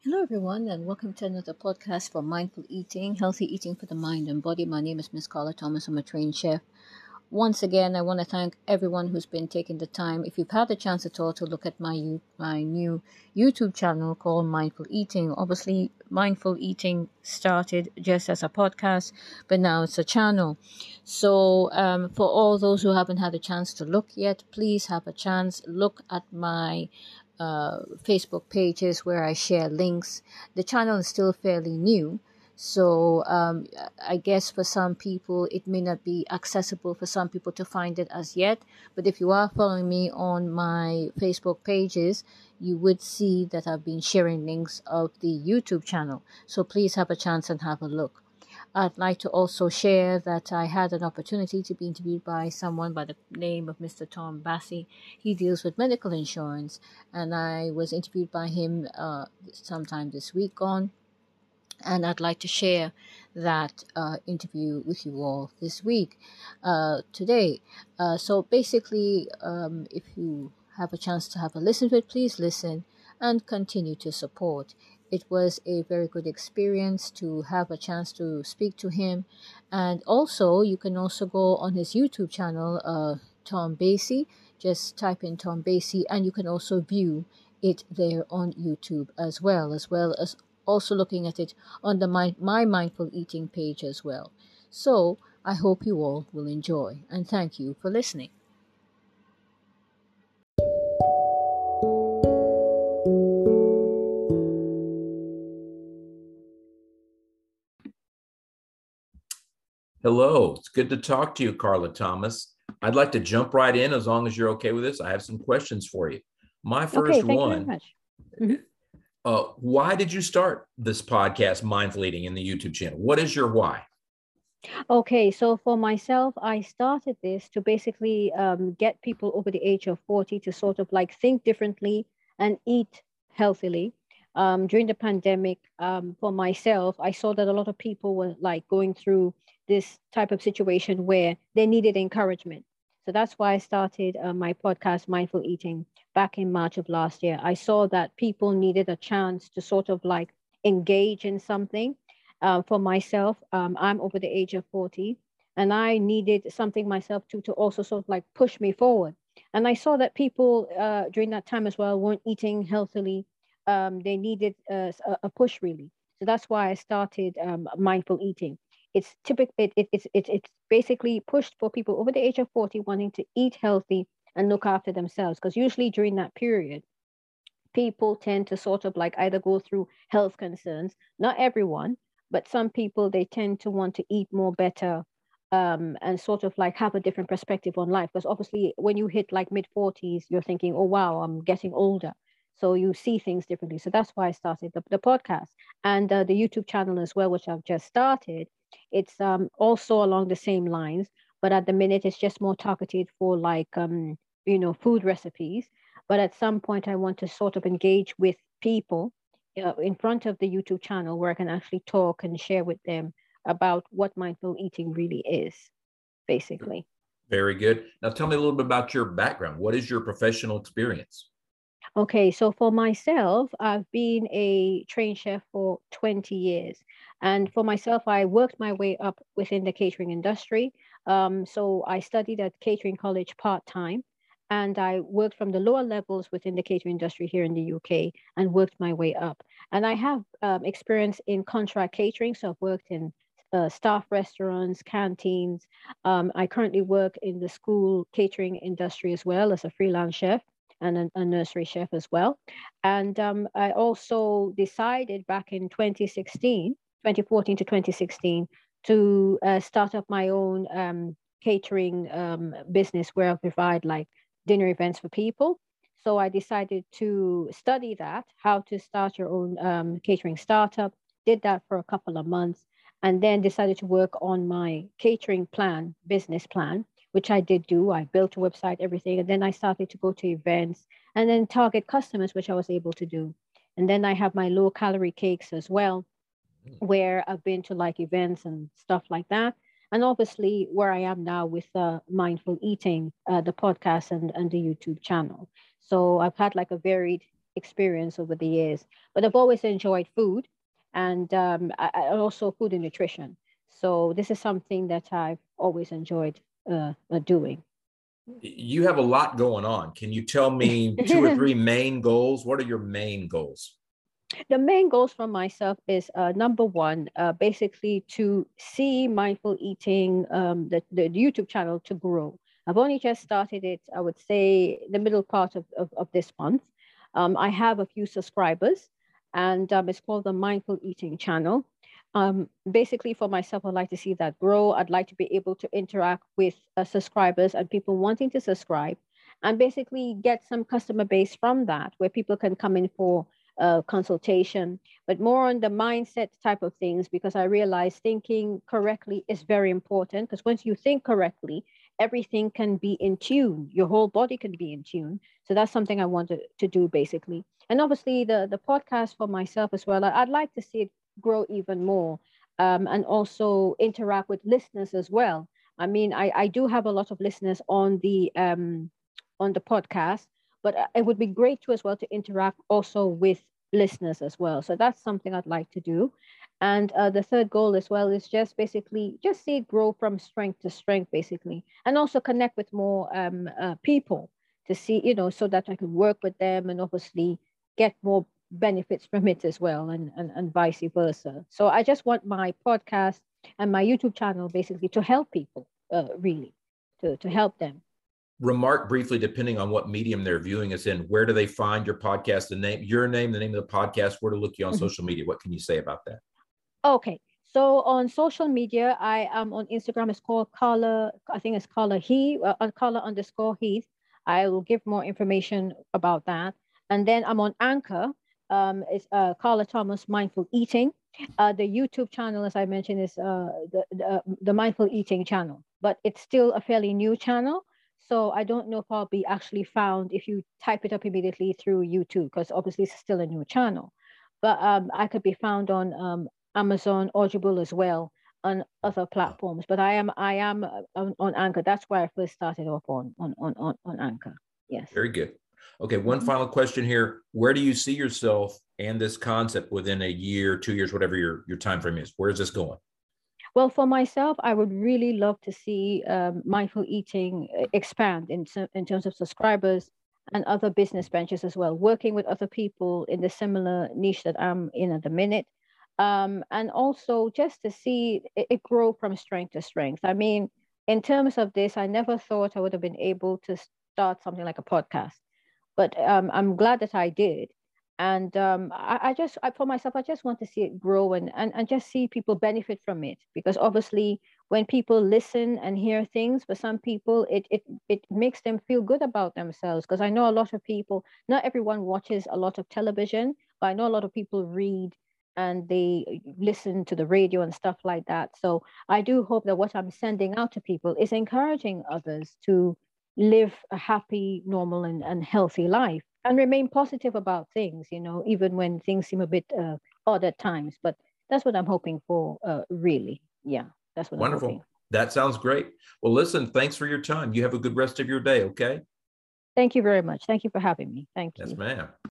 Hello, everyone, and welcome to another podcast for Mindful Eating, Healthy Eating for the Mind and Body. My name is Miss Carla Thomas. I'm a trained chef. Once again, I want to thank everyone who's been taking the time. If you've had the chance at all to look at my new YouTube channel called Mindful Eating, obviously Mindful Eating started just as a podcast, but now it's a channel. So for all those who haven't had a chance to look yet, please have a chance. Look at my Facebook pages where I share links. The channel is still fairly new, so I guess for some people it may not be accessible for some people to find it as yet. But if you are following me on my Facebook pages, you would see that I've been sharing links of the YouTube channel. So please have a chance and have a look. I'd like to also share that I had an opportunity to be interviewed by someone by the name of Mr. Tom Bassi. He deals with medical insurance, and I was interviewed by him sometime this week on. And I'd like to share that interview with you all this week, today. So basically, if you have a chance to have a listen to it, please listen and continue to support. It was a very good experience to have a chance to speak to him. And also, you can also go on his YouTube channel, Tom Bassi. Just type in Tom Bassi, and you can also view it there on YouTube as well as also looking at it on the my Mindful Eating page as well. So I hope you all will enjoy, and thank you for listening. Hello, it's good to talk to you, Carla Thomas. I'd like to jump right in as long as you're okay with this. I have some questions for you. My Okay, first thank you very one, much. Mhm. why did you start this podcast, Mindful Eating, in the YouTube channel? What is your why? Okay, so for myself, I started this to basically get people over the age of 40 to sort of like think differently and eat healthily. During the pandemic, for myself, I saw that a lot of people were like going through this type of situation where they needed encouragement. So that's why I started my podcast, Mindful Eating, back in March of last year. I saw that people needed a chance to sort of like engage in something. For myself, I'm over the age of 40, and I needed something myself to also sort of like push me forward. And I saw that people during that time as well weren't eating healthily. They needed a push really. So that's why I started mindful eating. It's typical. It's basically pushed for people over the age of 40 wanting to eat healthy and look after themselves. Because usually during that period, people tend to sort of like either go through health concerns. Not everyone, but some people, they tend to want to eat more better, and sort of like have a different perspective on life. Because obviously, when you hit like mid 40s, you're thinking, oh, wow, I'm getting older. So you see things differently. So that's why I started the podcast and the YouTube channel as well, which I've just started. It's also along the same lines, but at the minute, it's just more targeted for like, food recipes. But at some point, I want to sort of engage with people in front of the YouTube channel where I can actually talk and share with them about what mindful eating really is, basically. Very good. Now, tell me a little bit about your background. What is your professional experience? Okay, so for myself, I've been a trained chef for 20 years. And for myself, I worked my way up within the catering industry. So I studied at catering college part time, and I worked from the lower levels within the catering industry here in the UK and worked my way up. And I have experience in contract catering. So I've worked in staff restaurants, canteens. I currently work in the school catering industry as well as a freelance chef and a nursery chef as well. And I also decided back in 2016, 2014 to 2016, to start up my own catering business where I provide like dinner events for people. So I decided to study that, how to start your own catering startup. Did that for a couple of months, and then decided to work on my catering plan, business plan, which I did do. I built a website, everything. And then I started to go to events and then target customers, which I was able to do. And then I have my low calorie cakes as well, where I've been to like events and stuff like that. And obviously, where I am now with mindful eating, the podcast and the YouTube channel. So I've had like a varied experience over the years. But I've always enjoyed food, and also food and nutrition. So this is something that I've always enjoyed doing. You have a lot going on. Can you tell me 2 or 3 main goals? What are your main goals? The main goals for myself is number one, basically to see mindful eating, the YouTube channel to grow. I've only just started it, I would say, the middle part of this month. I have a few subscribers, and it's called the Mindful Eating channel. Basically, for myself, I'd like to see that grow. I'd like to be able to interact with subscribers and people wanting to subscribe, and basically get some customer base from that, where people can come in for consultation, but more on the mindset type of things, because I realize thinking correctly is very important. Because once you think correctly, everything can be in tune. Your whole body can be in tune. So that's something I want to do basically. And obviously the podcast for myself as well. I'd like to see it grow even more, and also interact with listeners as well. I mean, I do have a lot of listeners on the podcast, but it would be great to as well to interact also with listeners as well. So that's something I'd like to do. And the third goal as well is just basically just see it grow from strength to strength, basically, and also connect with more people to see, so that I can work with them and obviously get more benefits from it as well, and vice versa. So I just want my podcast and my YouTube channel basically to help people, really, to help them. Remark briefly, depending on what medium they're viewing us in, where do they find your podcast, your name, the name of the podcast, where to look you on social media? What can you say about that? Okay. So on social media, I am on Instagram. It's called Carla, I think it's Carla Carla_Heath. I will give more information about that. And then I'm on Anchor. It's Carla Thomas Mindful Eating. The YouTube channel, as I mentioned, is the Mindful Eating channel, but it's still a fairly new channel. So I don't know if I'll be actually found if you type it up immediately through YouTube, because obviously it's still a new channel. But I could be found on Amazon, Audible as well, on other platforms. But I am on Anchor. That's where I first started off on Anchor. Yes. Very good. Okay, one final question here. Where do you see yourself and this concept within a year, 2 years, whatever your time frame is? Where is this going? Well, for myself, I would really love to see mindful eating expand in terms of subscribers and other business ventures as well, working with other people in the similar niche that I'm in at the minute. And also just to see it grow from strength to strength. I mean, in terms of this, I never thought I would have been able to start something like a podcast, but I'm glad that I did. And for myself, I just want to see it grow and just see people benefit from it. Because obviously, when people listen and hear things, for some people, it makes them feel good about themselves. Because I know a lot of people, not everyone watches a lot of television, but I know a lot of people read and they listen to the radio and stuff like that. So I do hope that what I'm sending out to people is encouraging others to live a happy, normal, and healthy life, and remain positive about things, even when things seem a bit odd at times. But that's what I'm hoping for, really. Yeah, that's what Wonderful. I'm hoping. That sounds great. Well, listen, thanks for your time. You have a good rest of your day, okay? Thank you very much. Thank you for having me. Thank you. Yes, ma'am.